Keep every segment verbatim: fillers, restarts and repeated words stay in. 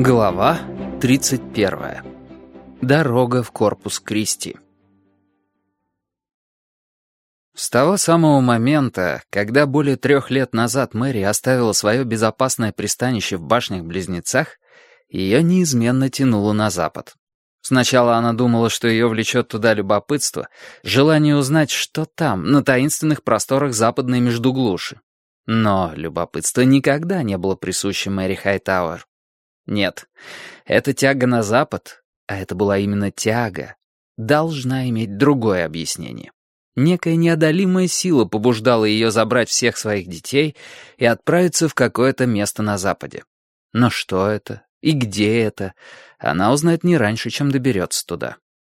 Глава тридцать первая. Дорога в Корпус Кристи. С того самого момента, когда более трех лет назад Мэри оставила свое безопасное пристанище в башнях-близнецах, ее неизменно тянуло на запад. Сначала она думала, что ее влечет туда любопытство, желание узнать, что там, на таинственных просторах западной Междуглуши. Но любопытство никогда не было присуще Мэри Хайтауэр. Нет, эта тяга на запад, а это была именно тяга, должна иметь другое объяснение. Некая неодолимая сила побуждала ее забрать всех своих детей и отправиться в какое-то место на западе. Но что это и где это, она узнает не раньше, чем доберется туда.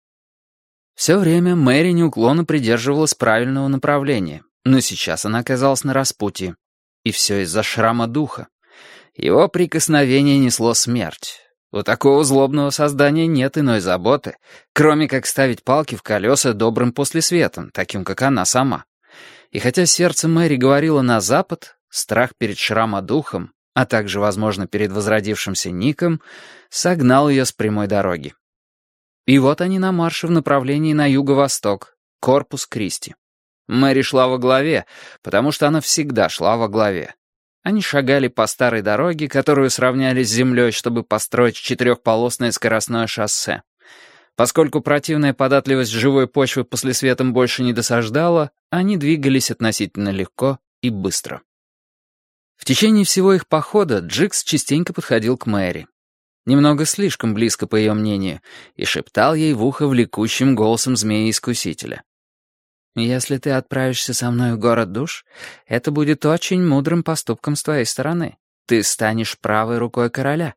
Все время Мэри неуклонно придерживалась правильного направления, но сейчас она оказалась на распутье. И все из-за шрама духа. Его прикосновение несло смерть. У такого злобного создания нет иной заботы, кроме как ставить палки в колеса добрым послесветом, таким, как она сама. И хотя сердце Мэри говорило на запад, страх перед шрамодухом, а также, возможно, перед возродившимся Ником, согнал ее с прямой дороги. И вот они на марше в направлении на юго-восток, Корпус Кристи. Мэри шла во главе, потому что она всегда шла во главе. Они шагали по старой дороге, которую сравняли с землей, чтобы построить четырехполосное скоростное шоссе. Поскольку противная податливость живой почвы послесветом больше не досаждала, они двигались относительно легко и быстро. В течение всего их похода Джикс частенько подходил к Мэри. Немного слишком близко, по ее мнению, и шептал ей в ухо влекущим голосом змеи-искусителя. «Если ты отправишься со мной в город душ, это будет очень мудрым поступком с твоей стороны. Ты станешь правой рукой короля».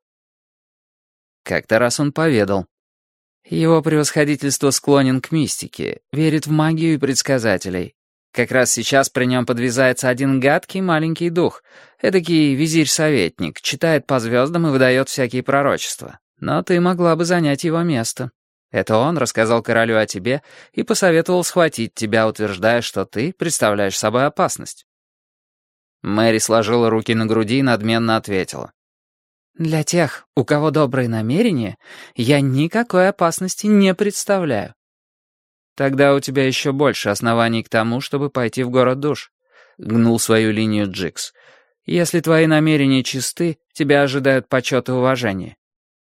Как-то раз он поведал. Его превосходительство склонен к мистике, верит в магию и предсказателей. Как раз сейчас при нем подвязается один гадкий маленький дух, эдакий визирь-советник, читает по звездам и выдает всякие пророчества. Но ты могла бы занять его место. Это он рассказал королю о тебе и посоветовал схватить тебя, утверждая, что ты представляешь собой опасность. Мэри сложила руки на груди и надменно ответила. «Для тех, у кого добрые намерения, я никакой опасности не представляю». «Тогда у тебя еще больше оснований к тому, чтобы пойти в город душ», — гнул свою линию Джикс. «Если твои намерения чисты, тебя ожидают почет и уважение».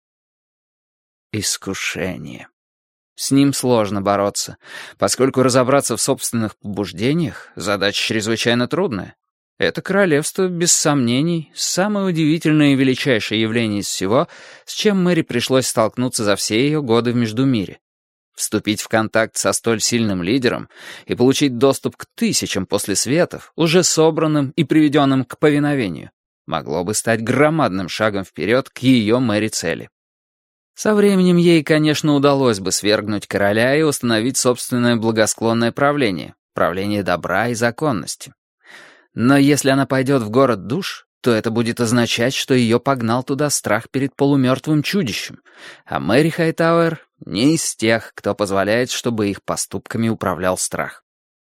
Искушение. С ним сложно бороться, поскольку разобраться в собственных побуждениях — задача чрезвычайно трудная. Это королевство, без сомнений, самое удивительное и величайшее явление из всего, с чем Мэри пришлось столкнуться за все ее годы в Междумире. Вступить в контакт со столь сильным лидером и получить доступ к тысячам послесветов, уже собранным и приведенным к повиновению, могло бы стать громадным шагом вперед к ее Мэри цели. Со временем ей, конечно, удалось бы свергнуть короля и установить собственное благосклонное правление, правление добра и законности. Но если она пойдет в город душ, то это будет означать, что ее погнал туда страх перед полумертвым чудищем, а Мэри Хайтауэр не из тех, кто позволяет, чтобы их поступками управлял страх.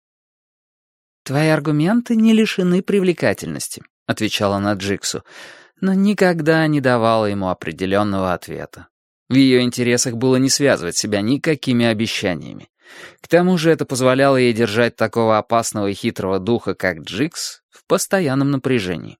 «Твои аргументы не лишены привлекательности», — отвечала она Джиксу, но никогда не давала ему определенного ответа. В ее интересах было не связывать себя никакими обещаниями. К тому же это позволяло ей держать такого опасного и хитрого духа, как Джикс, в постоянном напряжении.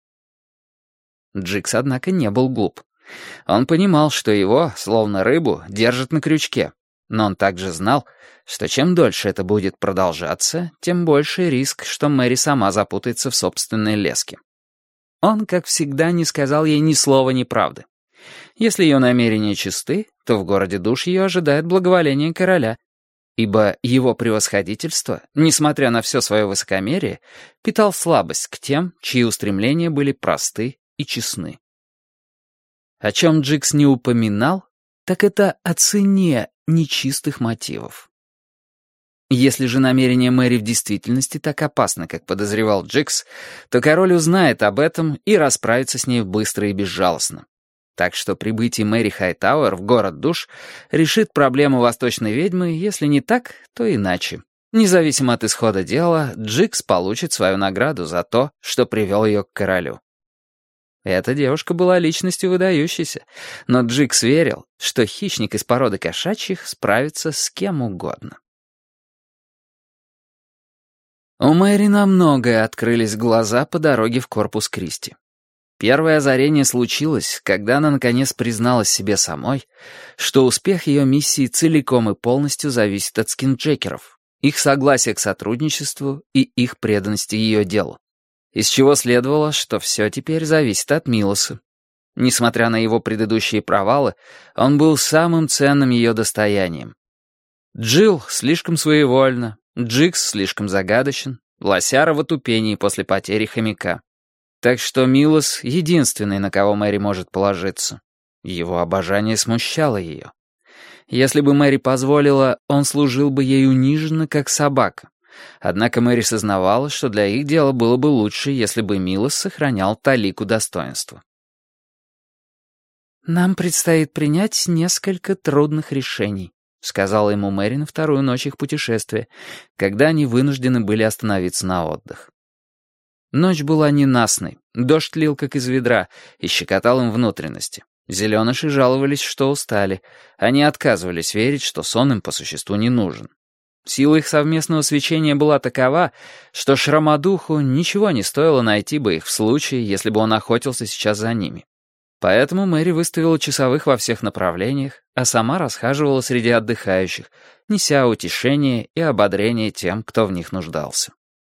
Джикс, однако, не был глуп. Он понимал, что его, словно рыбу, держат на крючке. Но он также знал, что чем дольше это будет продолжаться, тем больше риск, что Мэри сама запутается в собственной леске. Он, как всегда, не сказал ей ни слова неправды. Если ее намерения чисты, то в городе душ ее ожидает благоволение короля, ибо его превосходительство, несмотря на все свое высокомерие, питал слабость к тем, чьи устремления были просты и честны. О чем Джикс не упоминал, так это о цене нечистых мотивов. Если же намерение Мэри в действительности так опасно, как подозревал Джикс, то король узнает об этом и расправится с ней быстро и безжалостно. Так что прибытие Мэри Хайтауэр в город душ решит проблему восточной ведьмы, если не так, то иначе. Независимо от исхода дела, Джикс получит свою награду за то, что привел ее к королю. Эта девушка была личностью выдающейся, но Джикс верил, что хищник из породы кошачьих справится с кем угодно. У Мэри на многое открылись глаза по дороге в корпус Кристи. Первое озарение случилось, когда она наконец призналась себе самой, что успех ее миссии целиком и полностью зависит от скинджекеров, их согласия к сотрудничеству и их преданности ее делу. Из чего следовало, что все теперь зависит от Милоса. Несмотря на его предыдущие провалы, он был самым ценным ее достоянием. Джилл слишком своевольна, Джикс слишком загадочен, Лосяра в отупении после потери хомяка. Так что Милос — единственный, на кого Мэри может положиться. Его обожание смущало ее. Если бы Мэри позволила, он служил бы ей униженно, как собака. Однако Мэри сознавала, что для их дела было бы лучше, если бы Милос сохранял талику достоинства. «Нам предстоит принять несколько трудных решений», — сказала ему Мэри на вторую ночь их путешествия, когда они вынуждены были остановиться на отдых. Ночь была ненастной, дождь лил как из ведра и щекотал им внутренности. Зеленыши жаловались, что устали. Они отказывались верить, что сон им по существу не нужен. Сила их совместного свечения была такова, что Шрамодуху ничего не стоило найти бы их в случае, если бы он охотился сейчас за ними. Поэтому Мэри выставила часовых во всех направлениях, а сама расхаживала среди отдыхающих, неся утешение и ободрение тем, кто в них нуждался.